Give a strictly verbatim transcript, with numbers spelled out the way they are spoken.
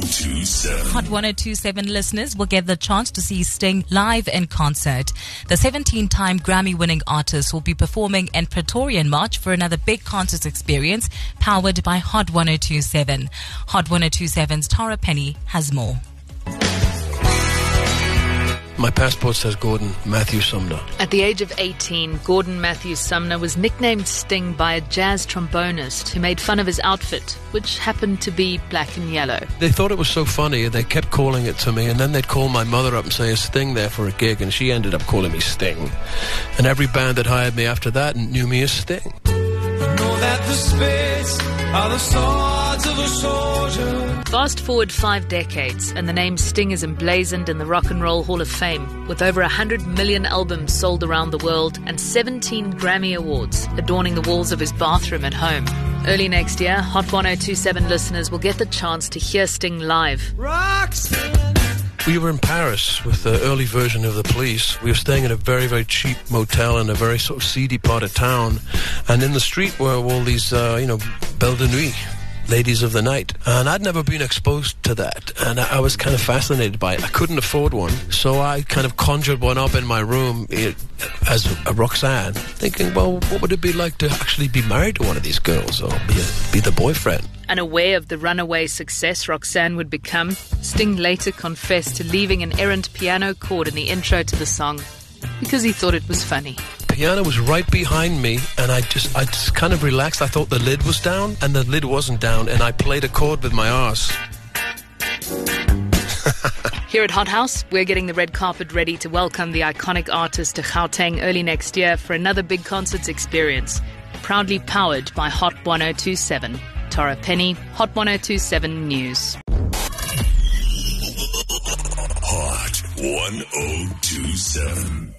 two seven. Hot one oh two seven listeners will get the chance to see Sting live in concert. The seventeen-time Grammy-winning artist will be performing in Pretoria in March for another big concert experience powered by Hot one oh two seven. Hot one oh two seven's Tara Penny has more. My passport says Gordon Matthew Sumner. At the age of eighteen, Gordon Matthew Sumner was nicknamed Sting by a jazz trombonist who made fun of his outfit, which happened to be black and yellow. They thought it was so funny and they kept calling it to me, and then they'd call my mother up and say, "Is Sting there for a gig?" And she ended up calling me Sting. And every band that hired me after that knew me as Sting. Know that the spits are the swords of a soldier. Fast forward five decades, and the name Sting is emblazoned in the Rock and Roll Hall of Fame, with over one hundred million albums sold around the world and seventeen Grammy Awards adorning the walls of his bathroom at home. Early next year, Hot one oh two seven listeners will get the chance to hear Sting live. Roxanne. We were in Paris with the early version of The Police. We were staying in a very, very cheap motel in a very sort of seedy part of town. And in the street were all these, uh, you know, belle de nuit, ladies of the night. And I'd never been exposed to that. And I was kind of fascinated by it. I couldn't afford one. So I kind of conjured one up in my room it, as a Roxanne, thinking, well, what would it be like to actually be married to one of these girls or be, a, be the boyfriend? Unaware of the runaway success Roxanne would become, Sting later confessed to leaving an errant piano chord in the intro to the song because he thought it was funny. Piano was right behind me, and I just I just kind of relaxed. I thought the lid was down, and the lid wasn't down, and I played a chord with my arse. Here at Hot House, we're getting the red carpet ready to welcome the iconic artist to Gauteng early next year for another big concerts experience, proudly powered by Hot one oh two seven. Tara Penny, Hot one oh two seven News. Hot one oh two seven.